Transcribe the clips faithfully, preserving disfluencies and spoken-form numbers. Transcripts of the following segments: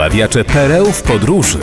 Osłabiacze pereł w podróży.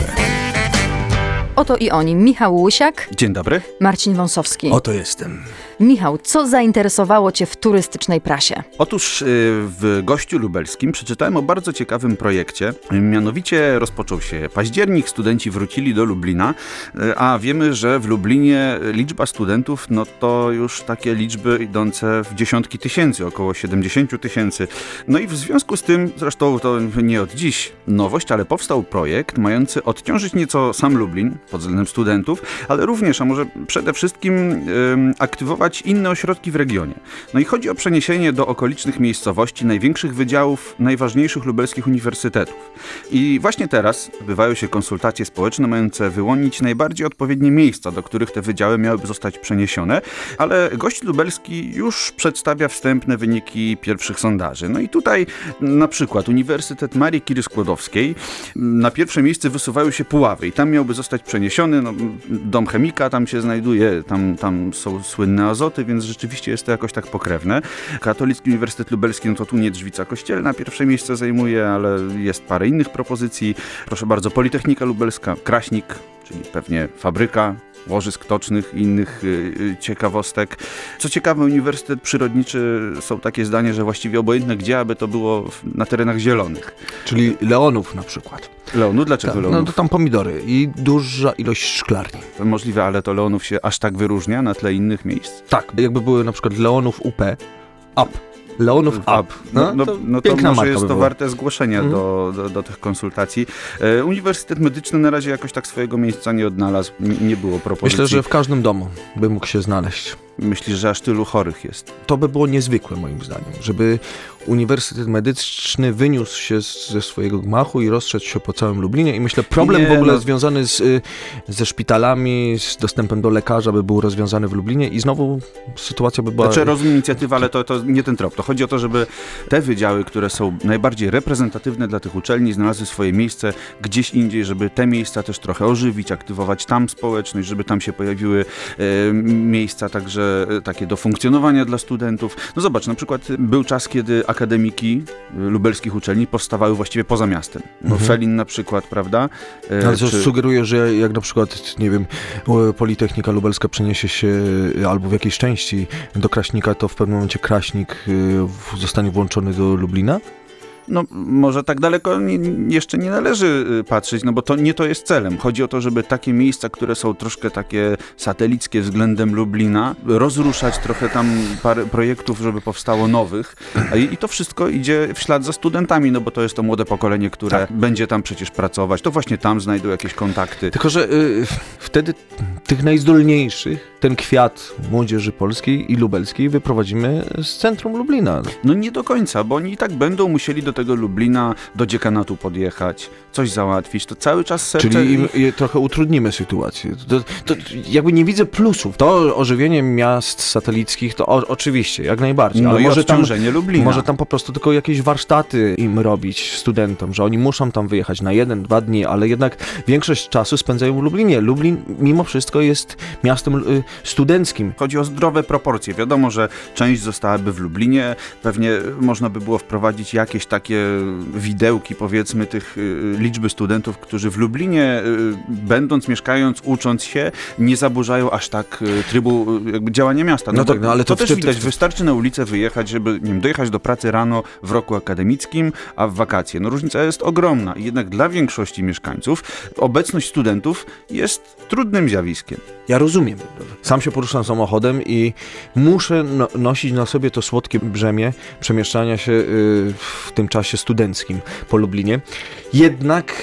Oto i oni. Michał Łysiak. Dzień dobry. Marcin Wąsowski. Oto jestem. Michał, co zainteresowało Cię w turystycznej prasie? Otóż w Gościu Lubelskim przeczytałem o bardzo ciekawym projekcie. Mianowicie rozpoczął się październik, studenci wrócili do Lublina, a wiemy, że w Lublinie liczba studentów, no to już takie liczby idące w dziesiątki tysięcy, około siedemdziesiąt tysięcy. No i w związku z tym, zresztą to nie od dziś nowość, ale powstał projekt mający odciążyć nieco sam Lublin pod względem studentów, ale również, a może przede wszystkim ym, aktywować inne ośrodki w regionie. No i chodzi o przeniesienie do okolicznych miejscowości największych wydziałów najważniejszych lubelskich uniwersytetów. I właśnie teraz odbywają się konsultacje społeczne mające wyłonić najbardziej odpowiednie miejsca, do których te wydziały miałyby zostać przeniesione, ale Gość Lubelski już przedstawia wstępne wyniki pierwszych sondaży. No i tutaj na przykład Uniwersytet Marii Curie Skłodowskiej, na pierwsze miejsce wysuwają się Puławy i tam miałby zostać przeniesiony, no, dom chemika tam się znajduje, tam, tam są słynne azoty, więc rzeczywiście jest to jakoś tak pokrewne. Katolicki Uniwersytet Lubelski, no to tu Niedrzwica Kościelna pierwsze miejsce zajmuje, ale jest parę innych propozycji. Proszę bardzo, Politechnika Lubelska, Kraśnik, czyli pewnie fabryka łożysk tocznych i innych y, ciekawostek. Co ciekawe, Uniwersytet Przyrodniczy, są takie zdania, że właściwie obojętne gdzie, aby to było w, na terenach zielonych. Czyli Leonów na przykład. Leonu? Dlaczego Ta, Leonów? No to tam pomidory i duża ilość szklarni. Możliwe, ale to Leonów się aż tak wyróżnia na tle innych miejsc? Tak, jakby były na przykład Leonów U P, up. Leonów Up. No, no, to, no to piękna może marka jest by to była. warte zgłoszenia mm. do, do, do tych konsultacji. E, Uniwersytet Medyczny na razie jakoś tak swojego miejsca nie odnalazł, nie, nie było propozycji. Myślę, że w każdym domu by mógł się znaleźć. Myślisz, że aż tylu chorych jest? To by było niezwykłe moim zdaniem, żeby Uniwersytet Medyczny wyniósł się z, ze swojego gmachu i rozszedł się po całym Lublinie i myślę, problem nie, w ogóle no. związany z, ze szpitalami, z dostępem do lekarza by był rozwiązany w Lublinie i znowu sytuacja by była... Znaczy rozumiem inicjatywę, ale to, to nie ten trop. To chodzi o to, żeby te wydziały, które są najbardziej reprezentatywne dla tych uczelni, znalazły swoje miejsce gdzieś indziej, żeby te miejsca też trochę ożywić, aktywować tam społeczność, żeby tam się pojawiły e, miejsca także takie do funkcjonowania dla studentów. No zobacz, na przykład był czas, kiedy akademiki lubelskich uczelni powstawały właściwie poza miastem. No, mhm. Felin na przykład, prawda? E, Ale to czy... sugeruje, że jak na przykład, nie wiem, Politechnika Lubelska przeniesie się albo w jakiejś części do Kraśnika, to w pewnym momencie Kraśnik zostanie włączony do Lublina? No może tak daleko nie, jeszcze nie należy patrzeć, no bo to nie to jest celem. Chodzi o to, żeby takie miejsca, które są troszkę takie satelickie względem Lublina, rozruszać trochę tam parę projektów, żeby powstało nowych. I, i to wszystko idzie w ślad za studentami, no bo to jest to młode pokolenie, które tak. będzie tam przecież pracować. To właśnie tam znajdą jakieś kontakty. Tylko, że y, wtedy tych najzdolniejszych, ten kwiat młodzieży polskiej i lubelskiej wyprowadzimy z centrum Lublina. No nie do końca, bo oni i tak będą musieli do tego Lublina, do dziekanatu podjechać, coś załatwić, to cały czas serce... Czyli im, im trochę utrudnimy sytuację. To, to, jakby nie widzę plusów. To ożywienie miast satelickich, to o, oczywiście, jak najbardziej. No ale i może tam, Lublina. może tam po prostu tylko jakieś warsztaty im robić studentom, że oni muszą tam wyjechać na jeden, dwa dni, ale jednak większość czasu spędzają w Lublinie. Lublin mimo wszystko jest miastem y, studenckim. Chodzi o zdrowe proporcje. Wiadomo, że część zostałaby w Lublinie. Pewnie można by było wprowadzić jakieś takie widełki, powiedzmy, tych y, liczby studentów, którzy w Lublinie, y, będąc, mieszkając, ucząc się, nie zaburzają aż tak y, trybu y, jakby działania miasta. No, no tak, no ale to, to to też widać. wtedy... Wystarczy na ulicę wyjechać, żeby nie wiem, dojechać do pracy rano w roku akademickim, a w wakacje. No różnica jest ogromna i jednak dla większości mieszkańców obecność studentów jest trudnym zjawiskiem. Ja rozumiem. Sam się poruszam samochodem i muszę no, nosić na sobie to słodkie brzemię przemieszczania się y, w tym czasie studenckim po Lublinie. Jednak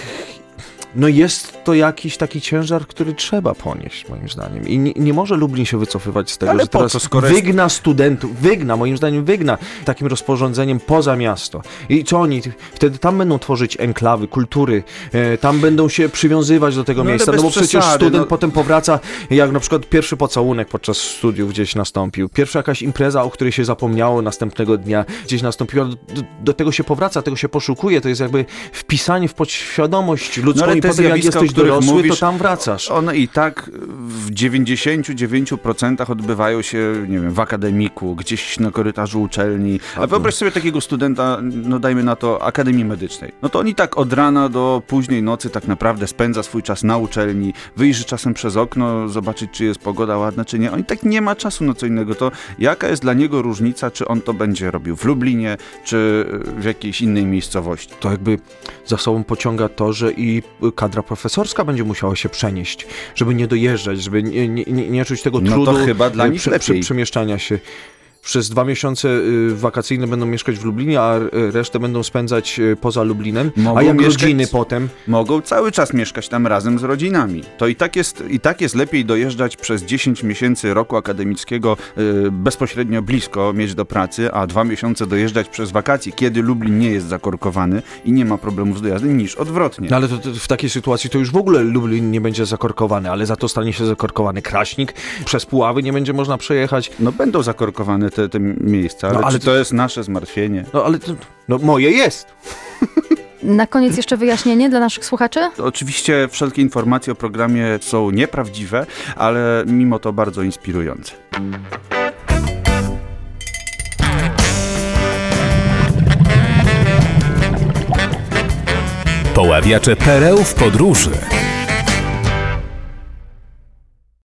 no jest to jakiś taki ciężar, który trzeba ponieść, moim zdaniem. I nie, nie może Lublin się wycofywać z tego, ale że teraz co, skoro wygna jest... studentów, wygna, moim zdaniem wygna takim rozporządzeniem poza miasto. I co oni? Wtedy tam będą tworzyć enklawy, kultury, e, tam będą się przywiązywać do tego no, miejsca, no bo przecież przesady, student no... potem powraca, jak na przykład pierwszy pocałunek podczas studiów gdzieś nastąpił, pierwsza jakaś impreza, o której się zapomniało następnego dnia, gdzieś nastąpiła, do, do tego się powraca, tego się poszukuje, to jest jakby wpisanie w podświadomość ludzką. No, i te potem jak zjawiska, o jesteś których dorosły, mówisz, to tam wracasz. One i tak w dziewięćdziesięciu dziewięciu procentach odbywają się, nie wiem, w akademiku, gdzieś na korytarzu uczelni. A wyobraź sobie takiego studenta, no dajmy na to, Akademii Medycznej. No to on i tak od rana do późnej nocy tak naprawdę spędza swój czas na uczelni, wyjrzy czasem przez okno, zobaczyć, czy jest pogoda ładna, czy nie. On i tak nie ma czasu na co innego. To jaka jest dla niego różnica, czy on to będzie robił w Lublinie, czy w jakiejś innej miejscowości? To jakby za sobą pociąga to, że i kadra profesorska będzie musiała się przenieść, żeby nie dojeżdżać, żeby nie, nie, nie, nie czuć tego No trudu to chyba dla y, nich prze, lepiej. prze, przemieszczania się. Przez dwa miesiące y, wakacyjne będą mieszkać w Lublinie, a y, resztę będą spędzać y, poza Lublinem. Mogą a jak mieszkać- rodziny potem? Mogą cały czas mieszkać tam razem z rodzinami. To i tak jest, i tak jest lepiej dojeżdżać przez dziesięć miesięcy roku akademickiego y, bezpośrednio blisko, mieć do pracy, a dwa miesiące dojeżdżać przez wakacje, kiedy Lublin nie jest zakorkowany i nie ma problemów z dojazdem, niż odwrotnie. No ale to, to w takiej sytuacji to już w ogóle Lublin nie będzie zakorkowany, ale za to stanie się zakorkowany Kraśnik. Przez Puławy nie będzie można przejechać. No będą zakorkowane te, te miejsca, ale, No, ale czy to- to jest nasze zmartwienie? No ale to, no, moje jest. Na koniec jeszcze wyjaśnienie dla naszych słuchaczy? Oczywiście wszelkie informacje o programie są nieprawdziwe, ale mimo to bardzo inspirujące. Poławiacze pereł w podróży.